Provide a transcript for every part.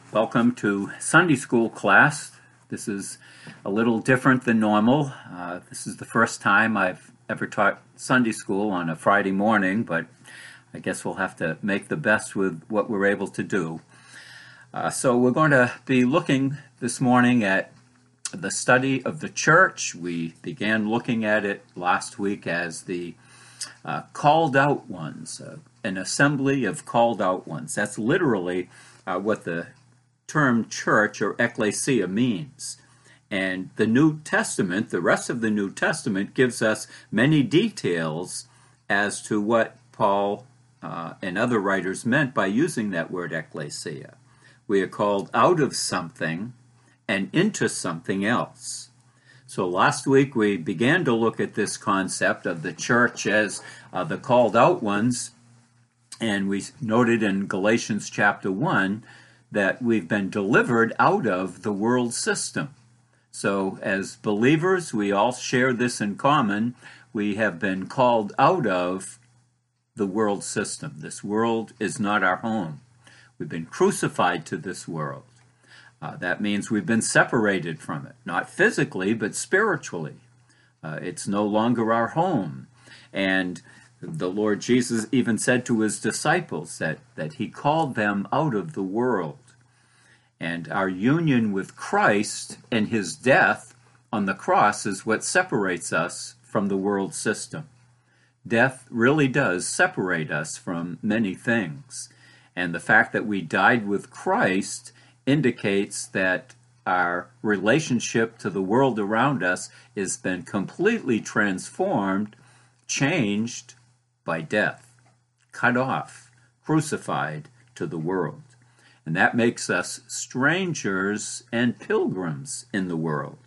Welcome to Sunday School class. This is a little different than normal. This is the first time I've ever taught Sunday School on a Friday morning, but I guess we'll have to make the best with what we're able to do. So we're going to be looking this morning at the study of the church. We began looking at it last week as the called out ones, an assembly of called out ones. That's literally what the term church or ecclesia means. And the New Testament, the rest of the New Testament, gives us many details as to what Paul and other writers meant by using that word ecclesia. We are called out of something and into something else. So last week we began to look at this concept of the church as the called out ones, and we noted in Galatians chapter 1 that we've been delivered out of the world system. So as believers, we all share this in common. We have been called out of the world system. This world is not our home. We've been crucified to this world. That means we've been separated from it, not physically, but spiritually. It's no longer our home. And the Lord Jesus even said to his disciples that he called them out of the world. And our union with Christ and his death on the cross is what separates us from the world system. Death really does separate us from many things. And the fact that we died with Christ indicates that our relationship to the world around us has been completely transformed, changed by death, cut off, crucified to the world. And that makes us strangers and pilgrims in the world.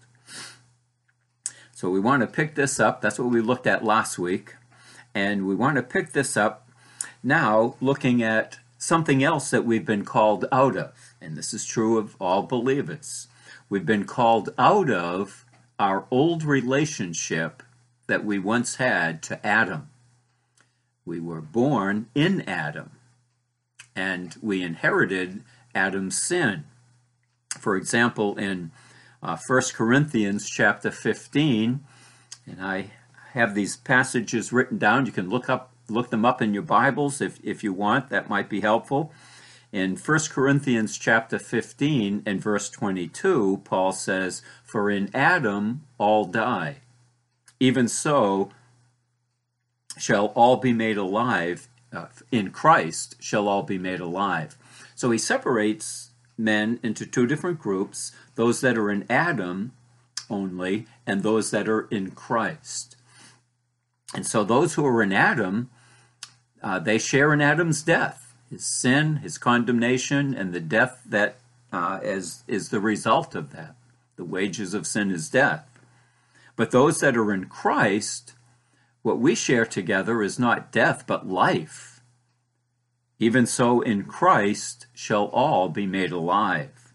So we want to pick this up. That's what we looked at last week. And we want to pick this up now looking at something else that we've been called out of. And this is true of all believers. We've been called out of our old relationship that we once had to Adam. We were born in Adam, and we inherited Adam's sin. For example, in 1 Corinthians chapter 15, and I have these passages written down. You can look them up in your Bibles if you want. That might be helpful. In 1 Corinthians chapter 15 and verse 22, Paul says, "For in Adam all die. Even so shall all be made alive. In Christ shall all be made alive." So he separates men into two different groups, those that are in Adam only and those that are in Christ. And so those who are in Adam, they share in Adam's death, his sin, his condemnation, and the death that is the result of that. The wages of sin is death. But those that are in Christ, what we share together is not death, but life. Even so, in Christ shall all be made alive.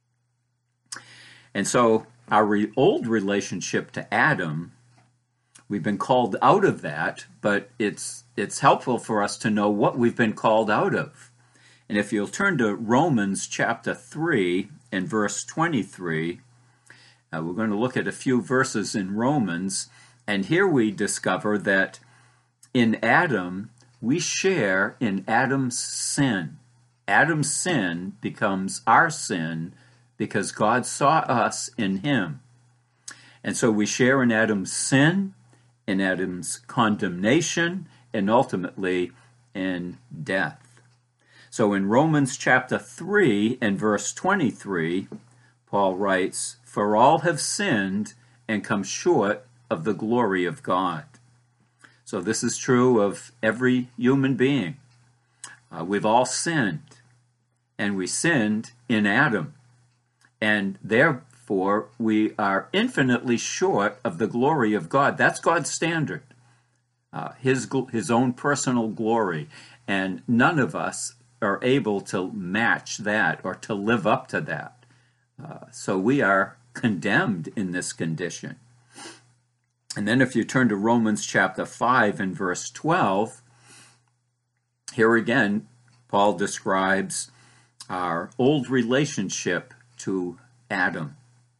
And so our old relationship to Adam, we've been called out of that, but it's helpful for us to know what we've been called out of. And if you'll turn to Romans chapter 3 and verse 23, we're going to look at a few verses in Romans, and here we discover that in Adam, we share in Adam's sin. Adam's sin becomes our sin because God saw us in him. And so we share in Adam's sin, in Adam's condemnation, and ultimately in death. So in Romans chapter 3 and verse 23, Paul writes, "For all have sinned and come short of the glory of God." So this is true of every human being. We've all sinned, and we sinned in Adam. And therefore, we are infinitely short of the glory of God. That's God's standard, his own personal glory. And none of us are able to match that or to live up to that. So we are condemned in this condition. And then if you turn to Romans chapter 5 and verse 12, here again, Paul describes our old relationship to Adam.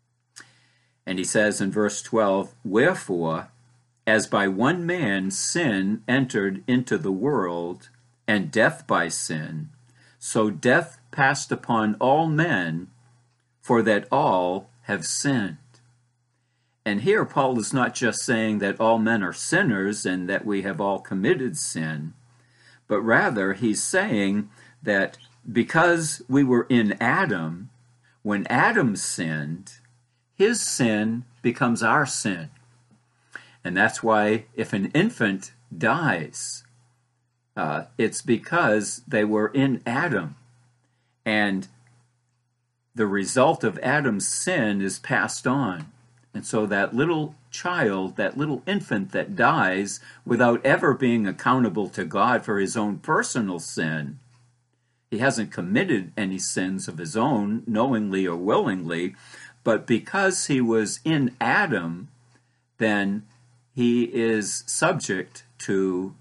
And he says in verse 12, "Wherefore, as by one man sin entered into the world, and death by sin, so death passed upon all men, for that all have sinned." And here Paul is not just saying that all men are sinners and that we have all committed sin, but rather he's saying that because we were in Adam, when Adam sinned, his sin becomes our sin. And that's why if an infant dies, it's because they were in Adam. And the result of Adam's sin is passed on. And so that little child, that little infant that dies without ever being accountable to God for his own personal sin, he hasn't committed any sins of his own, knowingly or willingly, but because he was in Adam, then he is subject to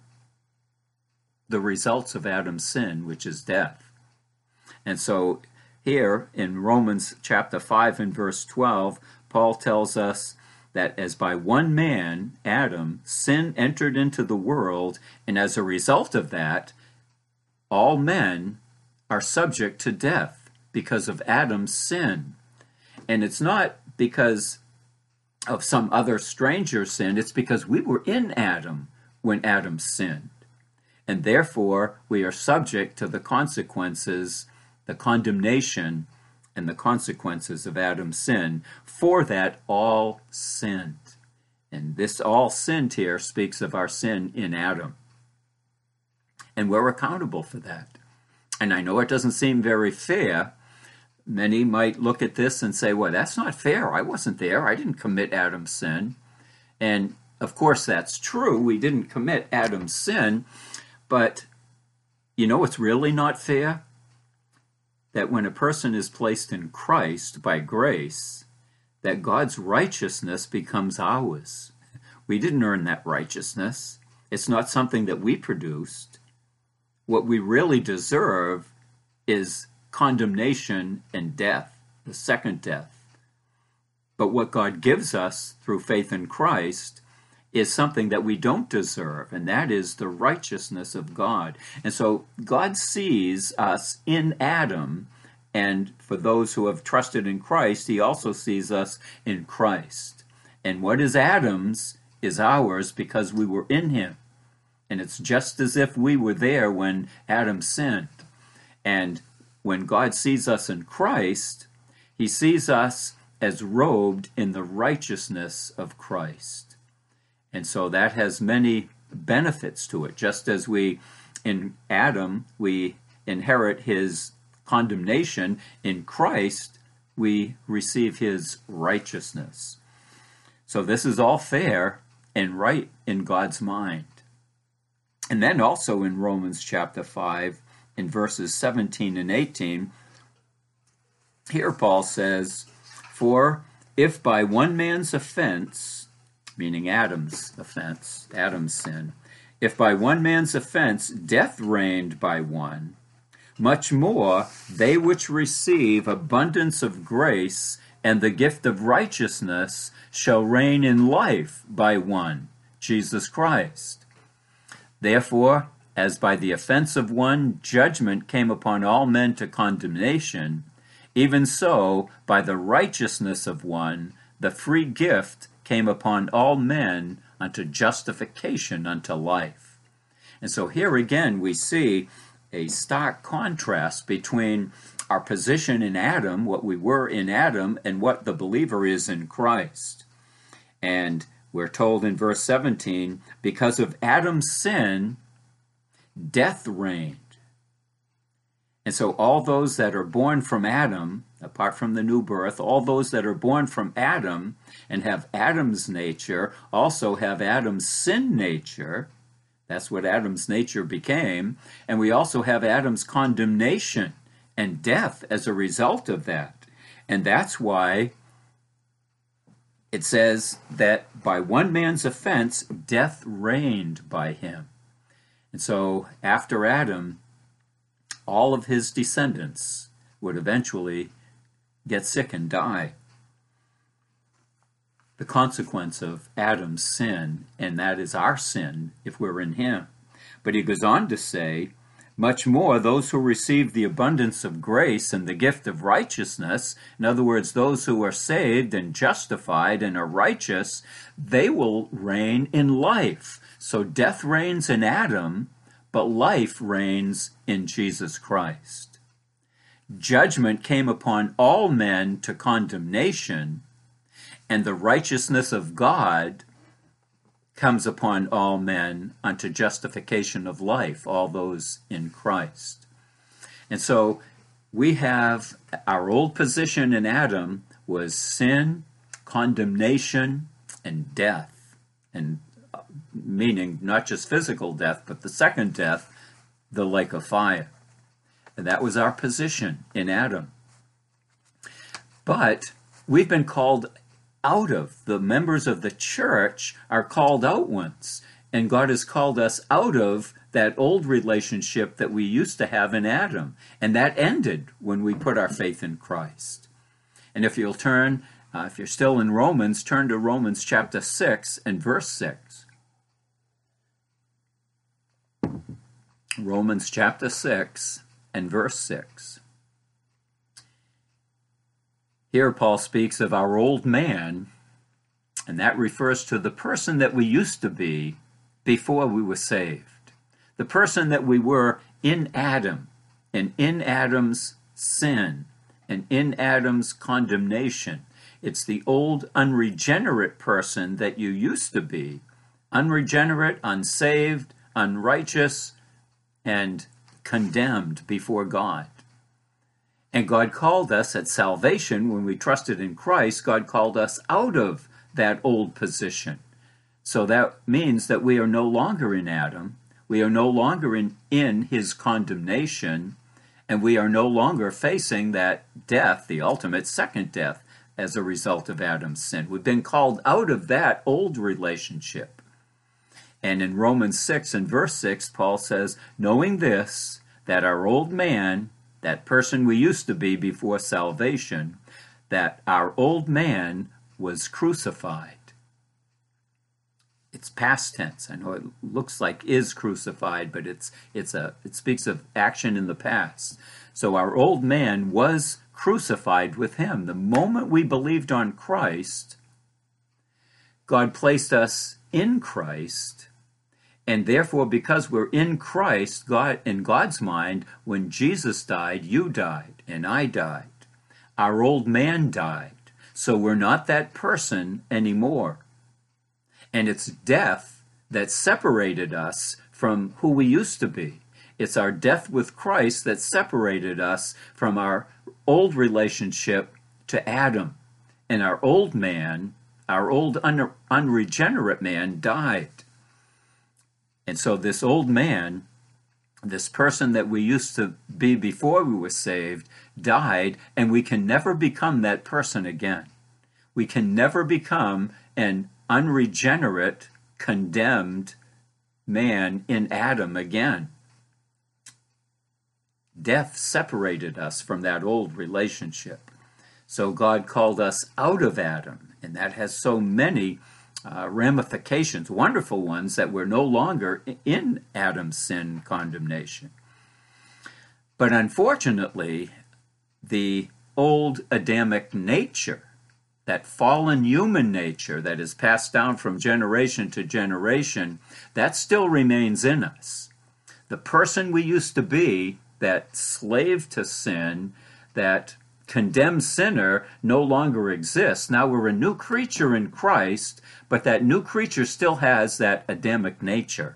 the results of Adam's sin, which is death. And so here in Romans chapter 5 and verse 12, Paul tells us that as by one man, Adam, sin entered into the world, and as a result of that, all men are subject to death because of Adam's sin. And it's not because of some other stranger sin, it's because we were in Adam when Adam sinned. And therefore, we are subject to the consequences, the condemnation, and the consequences of Adam's sin. For that, all sinned. And this all sinned here speaks of our sin in Adam. And we're accountable for that. And I know it doesn't seem very fair. Many might look at this and say, well, that's not fair. I wasn't there. I didn't commit Adam's sin. And of course, that's true. We didn't commit Adam's sin. But you know what's really not fair? That when a person is placed in Christ by grace, that God's righteousness becomes ours. We didn't earn that righteousness. It's not something that we produced. What we really deserve is condemnation and death, the second death. But what God gives us through faith in Christ is something that we don't deserve, and that is the righteousness of God. And so God sees us in Adam, and for those who have trusted in Christ, he also sees us in Christ. And what is Adam's is ours because we were in him. And it's just as if we were there when Adam sinned. And when God sees us in Christ, he sees us as robed in the righteousness of Christ. And so that has many benefits to it. Just as we, in Adam, we inherit his condemnation, in Christ, we receive his righteousness. So this is all fair and right in God's mind. And then also in Romans chapter 5, in verses 17 and 18, here Paul says, "For if by one man's offense," meaning Adam's offense, Adam's sin, "if by one man's offense death reigned by one, much more they which receive abundance of grace and the gift of righteousness shall reign in life by one, Jesus Christ. Therefore, as by the offense of one judgment came upon all men to condemnation, even so by the righteousness of one the free gift came upon all men unto justification unto life." And so here again we see a stark contrast between our position in Adam, what we were in Adam, and what the believer is in Christ. And we're told in verse 17, because of Adam's sin, death reigned. And so all those that are born from Adam, apart from the new birth, all those that are born from Adam and have Adam's nature also have Adam's sin nature. That's what Adam's nature became. And we also have Adam's condemnation and death as a result of that. And that's why it says that by one man's offense, death reigned by him. And so after Adam, all of his descendants would eventually get sick and die. The consequence of Adam's sin, and that is our sin if we're in him. But he goes on to say, much more, those who receive the abundance of grace and the gift of righteousness, in other words, those who are saved and justified and are righteous, they will reign in life. So death reigns in Adam, but life reigns in Jesus Christ. Judgment came upon all men to condemnation, and the righteousness of God comes upon all men unto justification of life, all those in Christ. And so we have our old position in Adam was sin, condemnation, and death. And meaning not just physical death, but the second death, the lake of fire. And that was our position in Adam. But we've been called out of, the members of the church are called out once, and God has called us out of that old relationship that we used to have in Adam, and that ended when we put our faith in Christ. And if you'll turn, if you're still in Romans, turn to Romans chapter 6 and verse 6. Romans chapter 6 and verse 6. Here Paul speaks of our old man, and that refers to the person that we used to be before we were saved. The person that we were in Adam, and in Adam's sin, and in Adam's condemnation. It's the old unregenerate person that you used to be. Unregenerate, unsaved, unrighteous, and condemned before God. And God called us at salvation, when we trusted in Christ, God called us out of that old position. So that means that we are no longer in Adam, we are no longer in his condemnation, and we are no longer facing that death, the ultimate second death, as a result of Adam's sin. We've been called out of that old relationship. And in Romans 6 and verse 6, Paul says, knowing this, that our old man, that person we used to be before salvation, that our old man was crucified. It's past tense. I know it looks like is crucified, but it speaks of action in the past. So our old man was crucified with him. The moment we believed on Christ, God placed us in Christ. And therefore, because we're in Christ, God, in God's mind, when Jesus died, you died, and I died. Our old man died. So we're not that person anymore. And it's death that separated us from who we used to be. It's our death with Christ that separated us from our old relationship to Adam. And our old man, our old unregenerate man, died. And so this old man, this person that we used to be before we were saved, died, and we can never become that person again. We can never become an unregenerate, condemned man in Adam again. Death separated us from that old relationship. So God called us out of Adam, and that has so many ramifications, wonderful ones, that we're no longer in Adam's sin condemnation. But unfortunately, the old Adamic nature, that fallen human nature that is passed down from generation to generation, that still remains in us. The person we used to be, that slave to sin, that condemned sinner, no longer exists. Now we're a new creature in Christ, but that new creature still has that Adamic nature.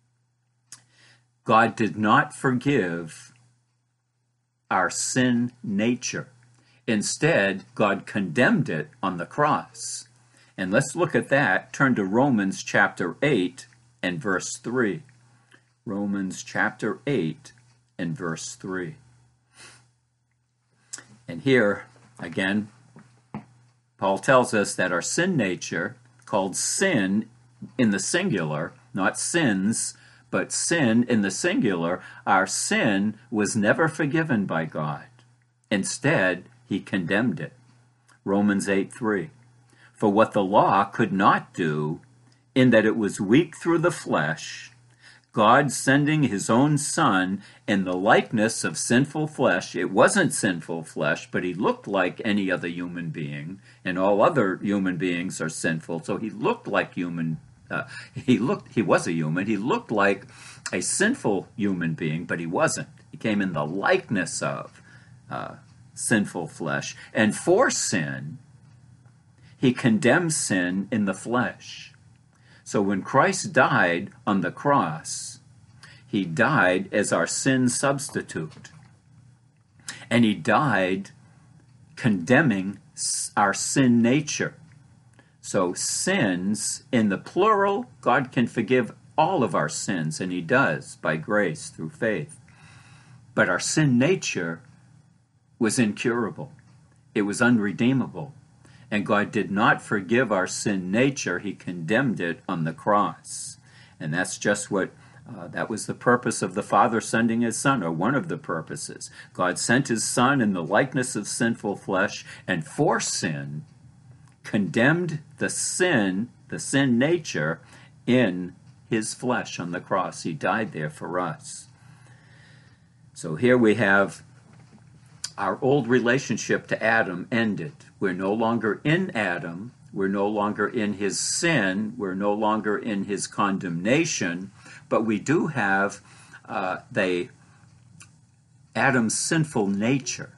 God did not forgive our sin nature. Instead, God condemned it on the cross. And let's look at that. Turn to Romans chapter 8 and verse 3. Romans chapter 8 and verse 3. And here, again, Paul tells us that our sin nature, called sin in the singular, not sins, but sin in the singular, our sin was never forgiven by God. Instead, he condemned it. Romans 8:3. For what the law could not do, in that it was weak through the flesh, God sending his own Son in the likeness of sinful flesh. It wasn't sinful flesh, but he looked like any other human being, and all other human beings are sinful. So he looked like human. He was a human. He looked like a sinful human being, but he wasn't. He came in the likeness of sinful flesh. And for sin, he condemns sin in the flesh. So when Christ died on the cross, he died as our sin substitute. And he died condemning our sin nature. So sins, in the plural, God can forgive all of our sins, and he does by grace through faith. But our sin nature was incurable. It was unredeemable. And God did not forgive our sin nature. He condemned it on the cross. And that's just what, that was the purpose of the Father sending his Son, or one of the purposes. God sent his Son in the likeness of sinful flesh, and for sin, condemned the sin nature in his flesh on the cross. He died there for us. So here we have our old relationship to Adam ended. We're no longer in Adam. We're no longer in his sin. We're no longer in his condemnation. But we do have Adam's sinful nature.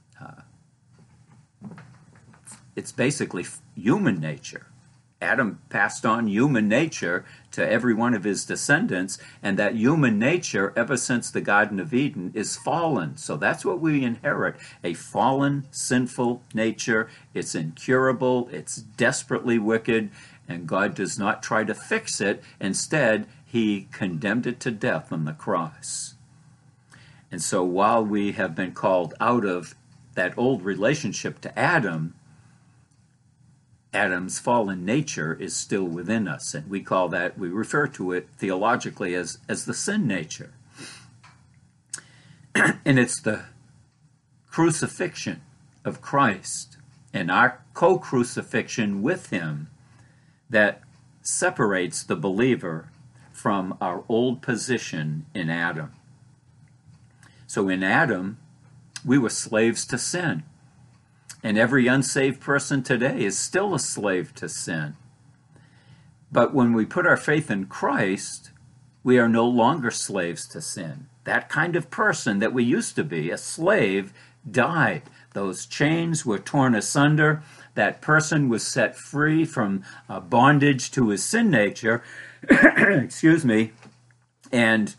It's basically human nature. Adam passed on human nature to every one of his descendants, and that human nature, ever since the Garden of Eden, is fallen. So that's what we inherit, a fallen, sinful nature. It's incurable, it's desperately wicked, and God does not try to fix it. Instead, he condemned it to death on the cross. And so while we have been called out of that old relationship to Adam, Adam's fallen nature is still within us, and we refer to it theologically as the sin nature. And it's the crucifixion of Christ and our co-crucifixion with him that separates the believer from our old position in Adam. So in Adam, we were slaves to sin. And every unsaved person today is still a slave to sin. But when we put our faith in Christ, we are no longer slaves to sin. That kind of person that we used to be, a slave, died. Those chains were torn asunder. That person was set free from bondage to his sin nature. Excuse me. And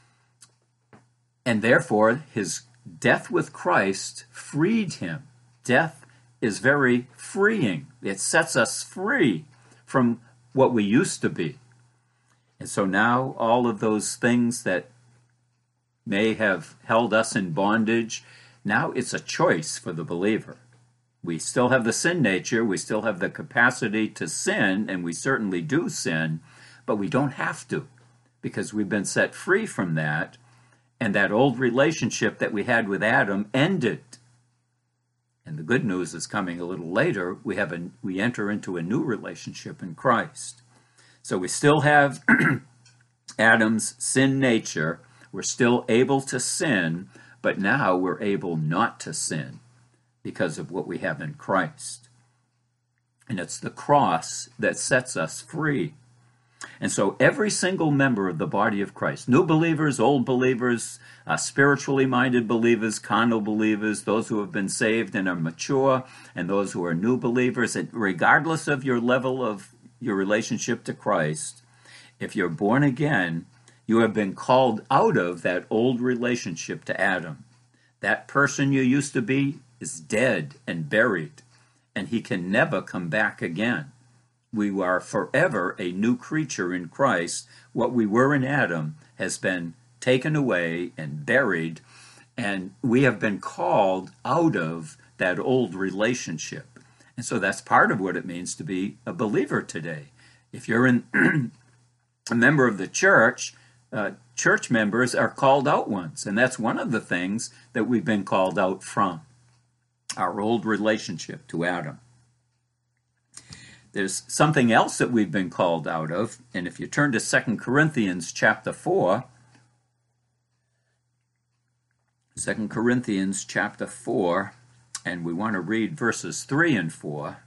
therefore, his death with Christ freed him. Death is very freeing. It sets us free from what we used to be. And so now all of those things that may have held us in bondage, now it's a choice for the believer. We still have the sin nature, we still have the capacity to sin, and we certainly do sin, but we don't have to, because we've been set free from that, and that old relationship that we had with Adam ended. And the good news is coming a little later. We enter into a new relationship in Christ. So we still have Adam's sin nature. We're still able to sin, but now we're able not to sin because of what we have in Christ. And it's the cross that sets us free. And so every single member of the body of Christ, new believers, old believers, spiritually minded believers, carnal believers, those who have been saved and are mature, and those who are new believers, and regardless of your level of your relationship to Christ, if you're born again, you have been called out of that old relationship to Adam. That person you used to be is dead and buried, and he can never come back again. We are forever a new creature in Christ. What we were in Adam has been taken away and buried, and we have been called out of that old relationship. And so that's part of what it means to be a believer today. If you're a member of the church, church members are called out ones, and that's one of the things that we've been called out from. our old relationship to Adam. There's something else that we've been called out of, and if you turn to 2 Corinthians chapter 4, 2 Corinthians chapter 4, and we want to read verses 3 and 4.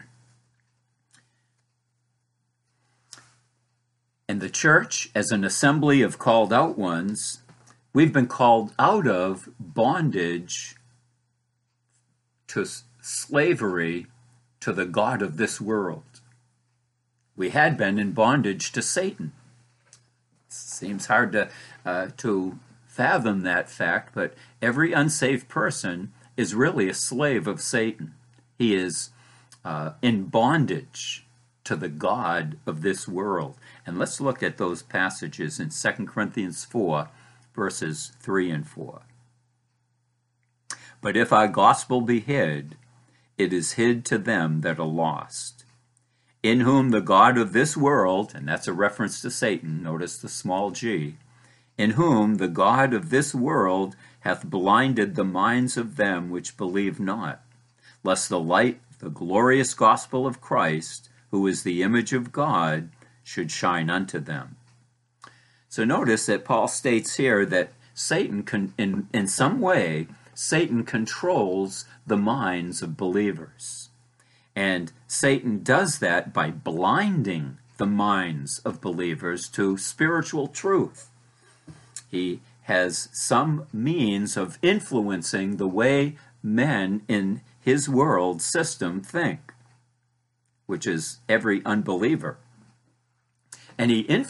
And the church, as an assembly of called out ones, we've been called out of bondage to slavery to the god of this world. We had been in bondage to Satan. It seems hard to fathom that fact, but every unsaved person is really a slave of Satan. He is in bondage to the god of this world. And let's look at those passages in 2 Corinthians 4, verses 3 and 4. But if our gospel be hid, it is hid to them that are lost, in whom the god of this world, and that's a reference to Satan, notice the small g, in whom the god of this world hath blinded the minds of them which believe not, lest the light, the glorious gospel of Christ, who is the image of God, should shine unto them. So notice that Paul states here that Satan, in some way, Satan controls the minds of believers. And Satan does that by blinding the minds of believers to spiritual truth. He has some means of influencing the way men in his world system think, which is every unbeliever. And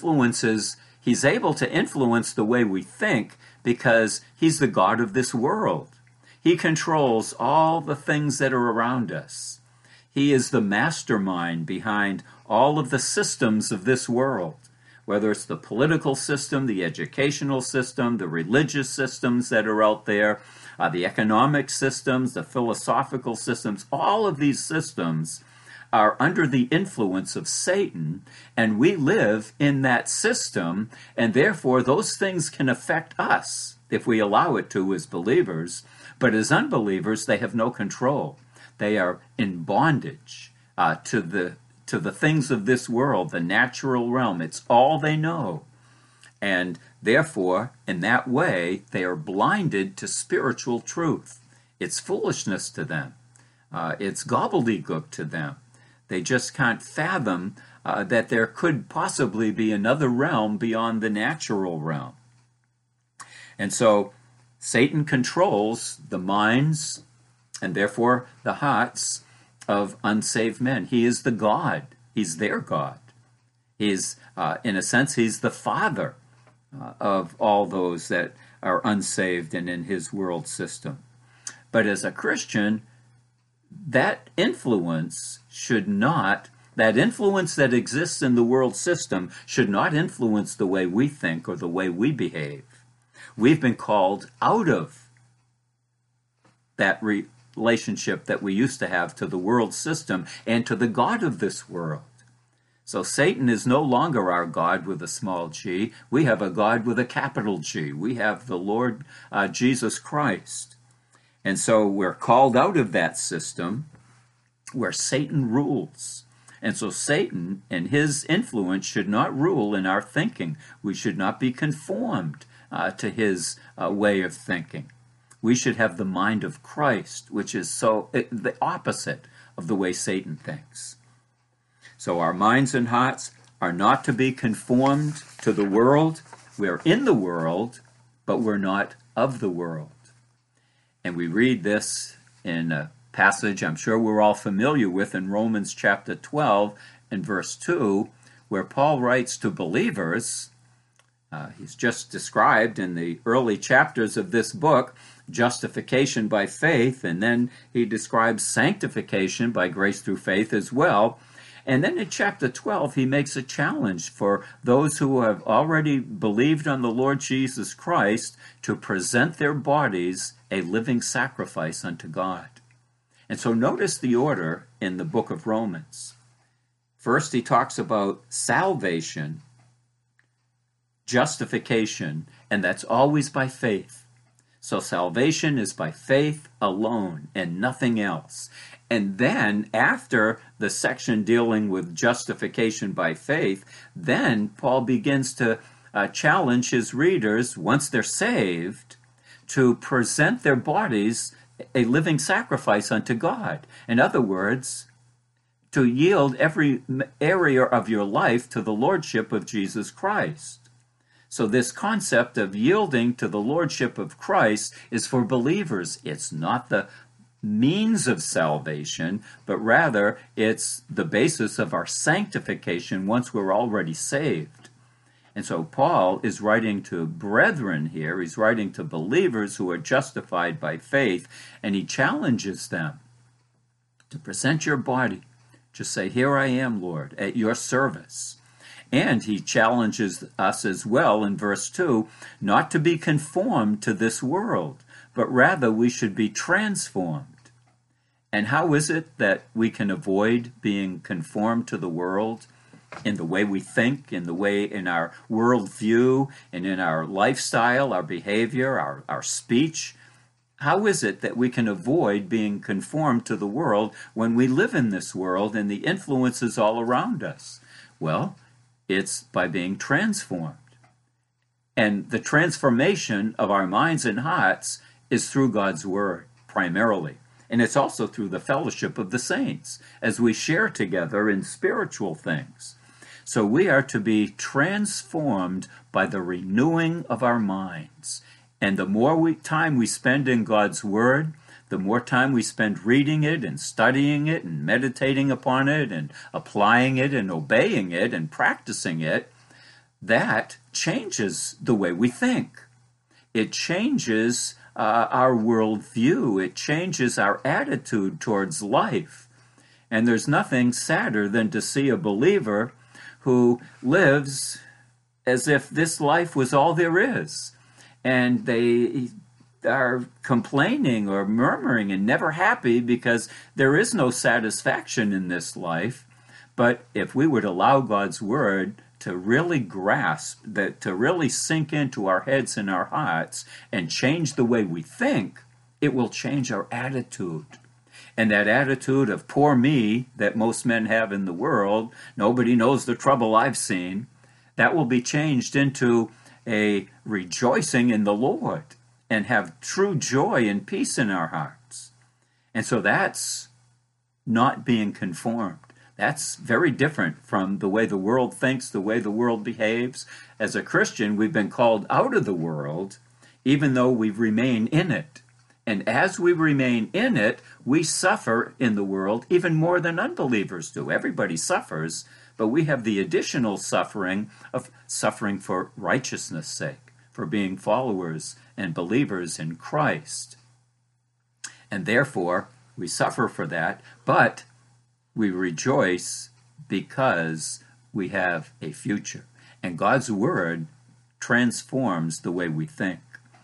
he's able to influence the way we think because he's the god of this world. He controls all the things that are around us. He is the mastermind behind all of the systems of this world, whether it's the political system, the educational system, the religious systems that are out there, the economic systems, the philosophical systems. All of these systems are under the influence of Satan, and we live in that system, and therefore those things can affect us if we allow it to as believers, but as unbelievers they have no control. They are in bondage to the things of this world, the natural realm. It's all they know, and therefore in that way they are blinded to spiritual truth. It's foolishness to them. It's gobbledygook to them. They just can't fathom that there could possibly be another realm beyond the natural realm. And so Satan controls the minds and therefore the hearts of unsaved men. He is the God. He's their God. He's, in a sense, he's the father of all those that are unsaved and in his world system. But as a Christian, that influence that exists in the world system should not influence the way we think or the way we behave. We've been called out of that relationship that we used to have to the world system and to the God of this world. So Satan is no longer our God with a small g. We have a God with a capital G. We have the Lord Jesus Christ. And so we're called out of that system where Satan rules. And so Satan and his influence should not rule in our thinking. We should not be conformed to his way of thinking. We should have the mind of Christ, which is the opposite of the way Satan thinks. So our minds and hearts are not to be conformed to the world. We're in the world, but we're not of the world. And we read this in a passage I'm sure we're all familiar with in Romans chapter 12 and verse 2, where Paul writes to believers. He's just described in the early chapters of this book justification by faith, and then he describes sanctification by grace through faith as well. And then in chapter 12, he makes a challenge for those who have already believed on the Lord Jesus Christ to present their bodies a living sacrifice unto God. And so notice the order in the book of Romans. First, he talks about salvation, justification, and that's always by faith. So salvation is by faith alone and nothing else. And then after the section dealing with justification by faith, then Paul begins to challenge his readers, once they're saved, to present their bodies a living sacrifice unto God. In other words, to yield every area of your life to the lordship of Jesus Christ. So this concept of yielding to the lordship of Christ is for believers. It's not the means of salvation, but rather it's the basis of our sanctification once we're already saved. And so Paul is writing to brethren here. He's writing to believers who are justified by faith, and he challenges them to present your body. Just say, "Here I am, Lord, at your service." And he challenges us as well in verse 2, not to be conformed to this world, but rather we should be transformed. And how is it that we can avoid being conformed to the world? In the way we think, in our worldview, and in our lifestyle, our behavior, our speech. How is it that we can avoid being conformed to the world when we live in this world and the influences all around us? Well, it's by being transformed. And the transformation of our minds and hearts is through God's Word, primarily. And it's also through the fellowship of the saints, as we share together in spiritual things. So we are to be transformed by the renewing of our minds. And the more time we spend in God's Word, the more time we spend reading it and studying it and meditating upon it and applying it and obeying it and practicing it, that changes the way we think. It changes our worldview. It changes our attitude towards life. And there's nothing sadder than to see a believer who lives as if this life was all there is. And they are complaining or murmuring and never happy because there is no satisfaction in this life. But if we would allow God's Word to really grasp, that to really sink into our heads and our hearts and change the way we think, it will change our attitude. And that attitude of poor me that most men have in the world, nobody knows the trouble I've seen, that will be changed into a rejoicing in the Lord and have true joy and peace in our hearts. And so that's not being conformed. That's very different from the way the world thinks, the way the world behaves. As a Christian, we've been called out of the world, even though we remain in it. And as we remain in it, we suffer in the world even more than unbelievers do. Everybody suffers, but we have the additional suffering of suffering for righteousness' sake, for being followers and believers in Christ. And therefore, we suffer for that, but we rejoice because we have a future. And God's Word transforms the way we think.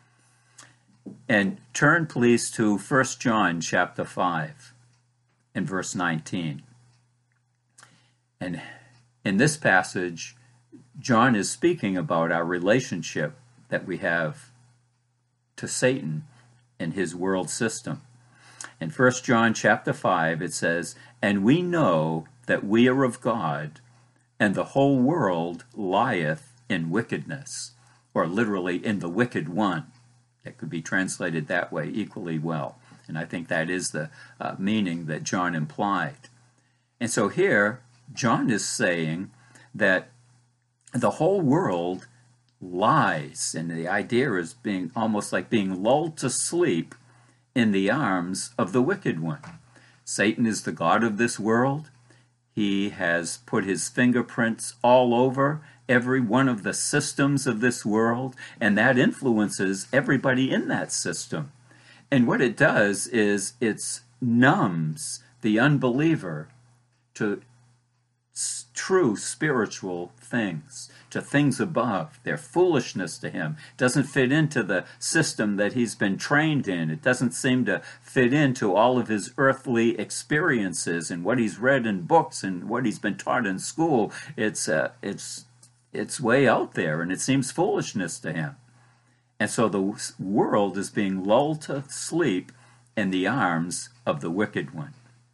And turn, please, to 1 John chapter 5 and verse 19. And in this passage, John is speaking about our relationship that we have to Satan and his world system. In 1 John chapter 5, it says, "And we know that we are of God, and the whole world lieth in wickedness," or literally in the wicked one. It could be translated that way equally well. And I think that is the meaning that John implied. And so here, John is saying that the whole world lies, and the idea is being almost like being lulled to sleep in the arms of the wicked one. Satan is the god of this world. He has put his fingerprints all over every one of the systems of this world, and that influences everybody in that system. And what it does is it numbs the unbeliever to true spiritual things, to things above. Their foolishness to him doesn't fit into the system that he's been trained in. It doesn't seem to fit into all of his earthly experiences and what he's read in books and what he's been taught in school. It's way out there, and it seems foolishness to him. And so the world is being lulled to sleep in the arms of the wicked one.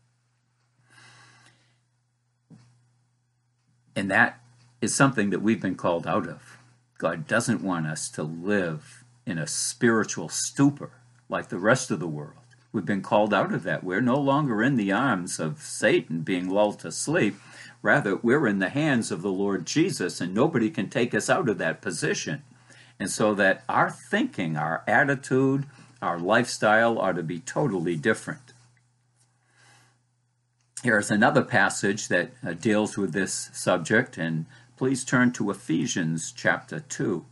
And that is something that we've been called out of. God doesn't want us to live in a spiritual stupor like the rest of the world. We've been called out of that. We're no longer in the arms of Satan being lulled to sleep. Rather, we're in the hands of the Lord Jesus, and nobody can take us out of that position. And so that our thinking, our attitude, our lifestyle ought to be totally different. Here's another passage that deals with this subject, and please turn to Ephesians chapter 2.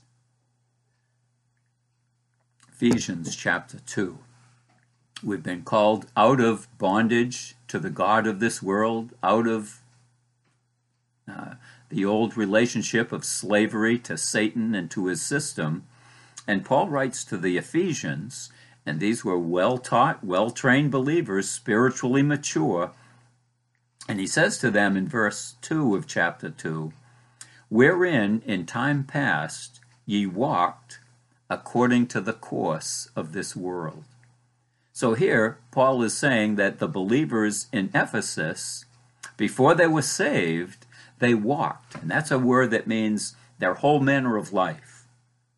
Ephesians chapter 2. We've been called out of bondage to the god of this world, out of the old relationship of slavery to Satan and to his system. And Paul writes to the Ephesians, and these were well-taught, well-trained believers, spiritually mature, and he says to them in verse 2 of chapter 2, "Wherein in time past ye walked according to the course of this world." So here, Paul is saying that the believers in Ephesus, before they were saved, they walked. And that's a word that means their whole manner of life.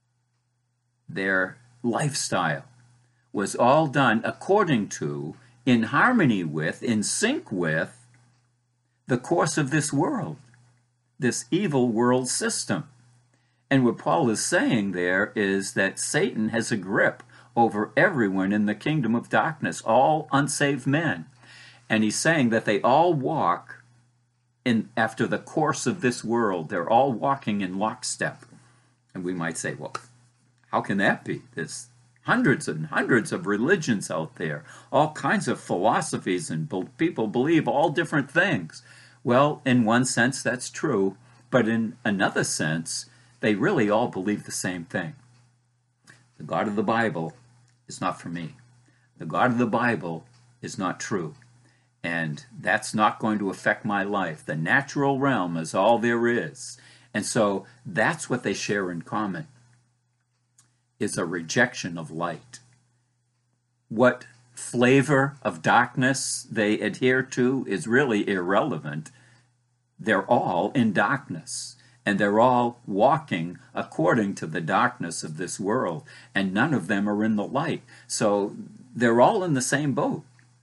Their lifestyle was all done according to, in harmony with, in sync with, the course of this world, this evil world system. And what Paul is saying there is that Satan has a grip over everyone in the kingdom of darkness, all unsaved men. And he's saying that they all walk after the course of this world. They're all walking in lockstep. And we might say, well, how can that be? There's hundreds and hundreds of religions out there, all kinds of philosophies, and people believe all different things. Well, in one sense, that's true. But in another sense, they really all believe the same thing. The God of the Bible is not for me. The God of the Bible is not true. And that's not going to affect my life. The natural realm is all there is. And so that's what they share in common, is a rejection of light. What flavor of darkness they adhere to is really irrelevant. They're all in darkness, and they're all walking according to the darkness of this world, and none of them are in the light. So they're all in the same boat,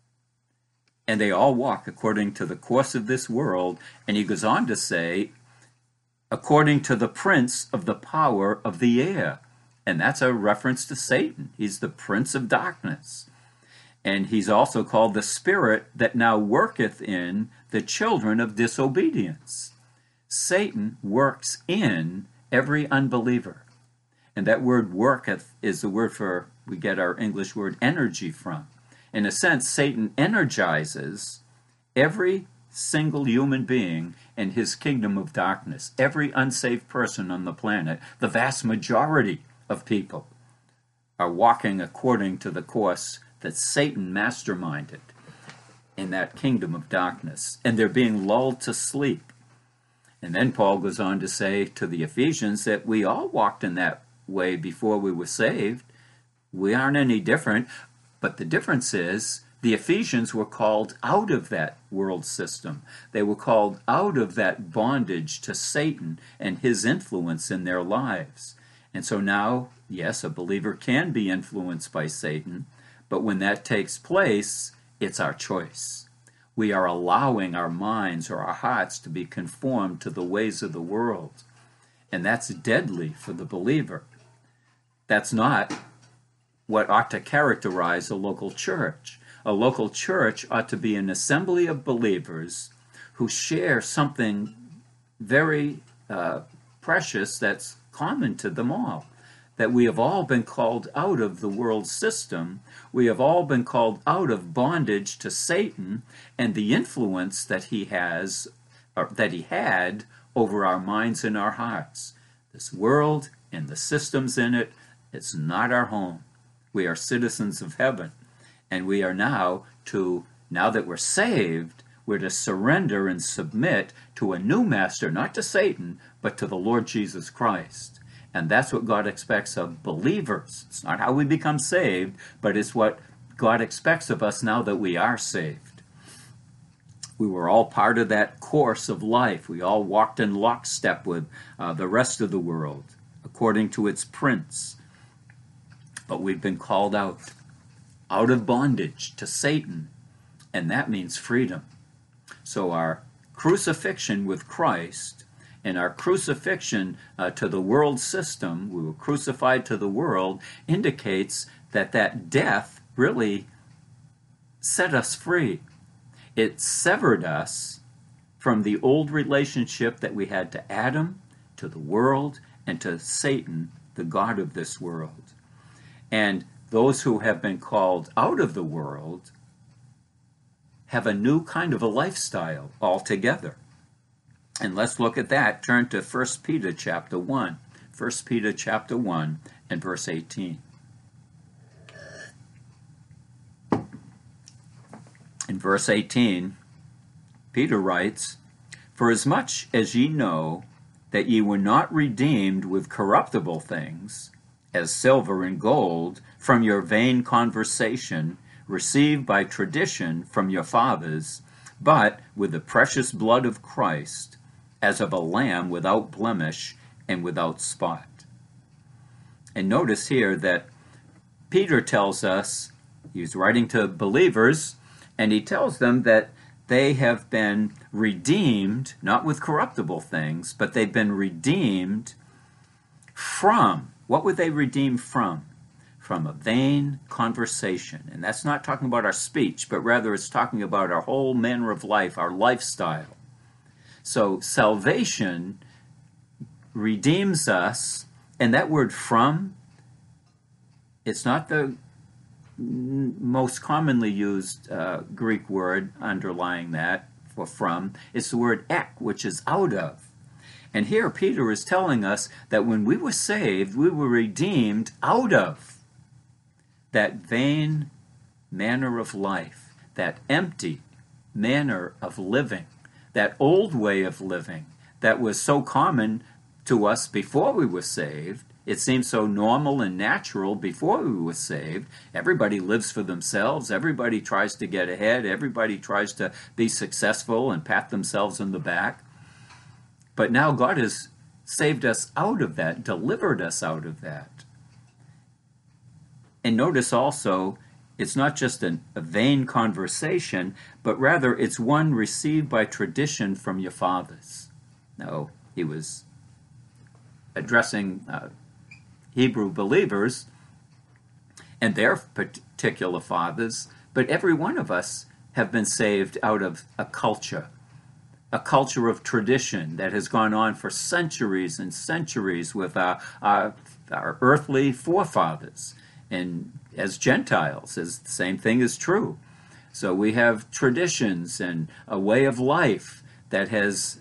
and they all walk according to the course of this world. And he goes on to say, according to the prince of the power of the air. And that's a reference to Satan. He's the prince of darkness. And he's also called the spirit that now worketh in the children of disobedience. Satan works in every unbeliever. And that word worketh is the word we get our English word energy from. In a sense, Satan energizes every single human being in his kingdom of darkness. Every unsaved person on the planet, the vast majority of people, are walking according to the course that Satan masterminded in that kingdom of darkness. And they're being lulled to sleep. And then Paul goes on to say to the Ephesians that we all walked in that way before we were saved. We aren't any different, but the difference is the Ephesians were called out of that world system. They were called out of that bondage to Satan and his influence in their lives. And so now, yes, a believer can be influenced by Satan, but when that takes place, it's our choice. We are allowing our minds or our hearts to be conformed to the ways of the world. And that's deadly for the believer. That's not what ought to characterize a local church. A local church ought to be an assembly of believers who share something very precious that's common to them all. That we have all been called out of the world system. We have all been called out of bondage to Satan and the influence that he has, or that he had over our minds and our hearts. This world and the systems in it, it's not our home. We are citizens of heaven. And we are now that we're saved, we're to surrender and submit to a new master, not to Satan, but to the Lord Jesus Christ. And that's what God expects of believers. It's not how we become saved, but it's what God expects of us now that we are saved. We were all part of that course of life. We all walked in lockstep with the rest of the world, according to its prince. But we've been called out of bondage to Satan, and that means freedom. So our crucifixion with Christ and our crucifixion to the world system, we were crucified to the world, indicates that death really set us free. It severed us from the old relationship that we had to Adam, to the world, and to Satan, the god of this world. And those who have been called out of the world have a new kind of a lifestyle altogether. And let's look at that. Turn to 1 Peter chapter 1. 1 Peter chapter 1 and verse 18. In verse 18, Peter writes, "For as much as ye know that ye were not redeemed with corruptible things, as silver and gold, from your vain conversation, received by tradition from your fathers, but with the precious blood of Christ, as of a lamb without blemish and without spot." And notice here that Peter tells us, he's writing to believers, and he tells them that they have been redeemed, not with corruptible things, but they've been redeemed from, what would they redeem from? From a vain conversation. And that's not talking about our speech, but rather it's talking about our whole manner of life, our lifestyle. So salvation redeems us, and that word "from," it's not the most commonly used Greek word underlying that for "from." It's the word "ek," which is "out of." And here Peter is telling us that when we were saved, we were redeemed out of that vain manner of life, that empty manner of living, that old way of living that was so common to us before we were saved. It seemed so normal and natural before we were saved. Everybody lives for themselves. Everybody tries to get ahead. Everybody tries to be successful and pat themselves on the back. But now God has saved us out of that, delivered us out of that. And notice also, it's not just a vain conversation, but rather it's one received by tradition from your fathers. Now, he was addressing Hebrew believers and their particular fathers, but every one of us have been saved out of a culture of tradition that has gone on for centuries and centuries with our earthly forefathers. And as Gentiles, the same thing is true. So we have traditions and a way of life that has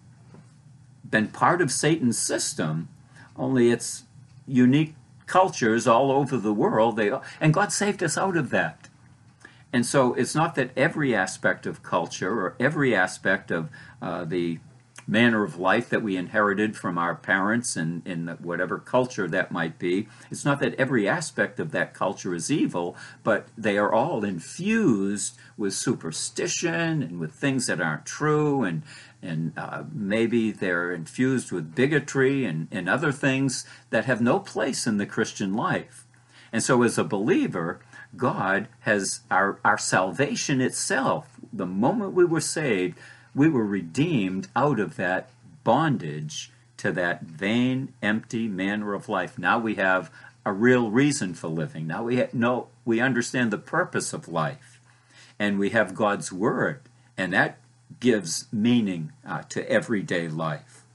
been part of Satan's system, only it's unique cultures all over the world, and God saved us out of that. And so it's not that every aspect of culture or every aspect of the manner of life that we inherited from our parents and in whatever culture that might be, it's not that every aspect of that culture is evil, but they are all infused with superstition and with things that aren't true, and maybe they're infused with bigotry and other things that have no place in the Christian life. And so as a believer, God has our salvation itself. The moment we were saved, we were redeemed out of that bondage to that vain, empty manner of life. Now we have a real reason for living. Now we understand the purpose of life. And we have God's Word. And that gives meaning to everyday life.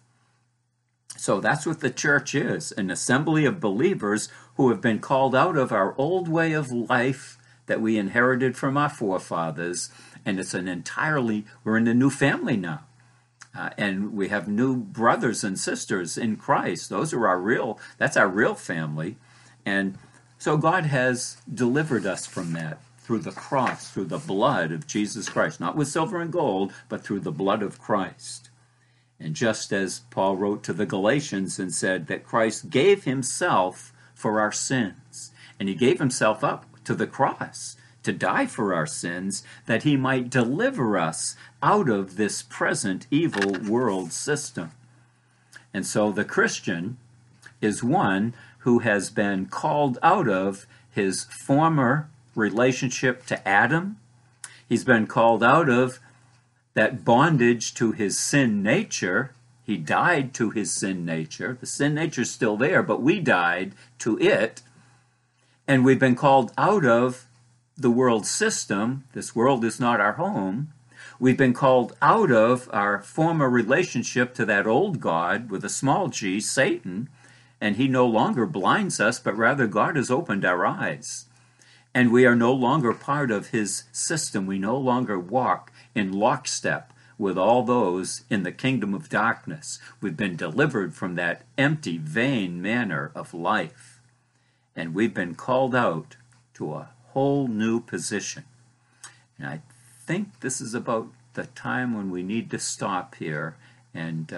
So that's what the church is, an assembly of believers who have been called out of our old way of life that we inherited from our forefathers, and it's we're in a new family now. And we have new brothers and sisters in Christ. That's our real family. And so God has delivered us from that through the cross, through the blood of Jesus Christ, not with silver and gold, but through the blood of Christ. And just as Paul wrote to the Galatians and said that Christ gave himself for our sins, and he gave himself up to the cross to die for our sins, that he might deliver us out of this present evil world system. And so the Christian is one who has been called out of his former relationship to Adam. He's been called out of that bondage to his sin nature. He died to his sin nature. The sin nature is still there, but we died to it. And we've been called out of the world system. This world is not our home. We've been called out of our former relationship to that old God with a small g, Satan, and he no longer blinds us, but rather God has opened our eyes. And we are no longer part of his system. We no longer walk in lockstep with all those in the kingdom of darkness. We've been delivered from that empty, vain manner of life. And we've been called out to a whole new position. And I think this is about the time when we need to stop here. And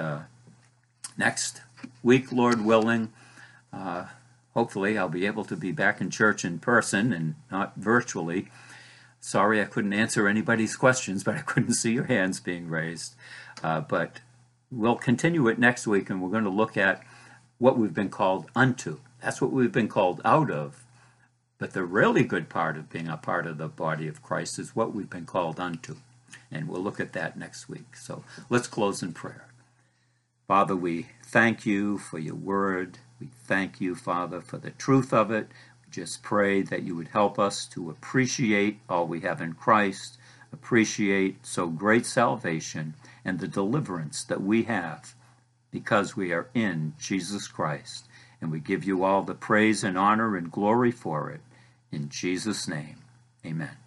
next week, Lord willing, hopefully I'll be able to be back in church in person and not virtually. Sorry I couldn't answer anybody's questions, but I couldn't see your hands being raised. But we'll continue it next week, and we're going to look at what we've been called unto. That's what we've been called out of. But the really good part of being a part of the body of Christ is what we've been called unto. And we'll look at that next week. So let's close in prayer. Father, we thank you for your word. We thank you, Father, for the truth of it. We just pray that you would help us to appreciate all we have in Christ, appreciate so great salvation and the deliverance that we have because we are in Jesus Christ. And we give you all the praise and honor and glory for it. In Jesus' name, amen.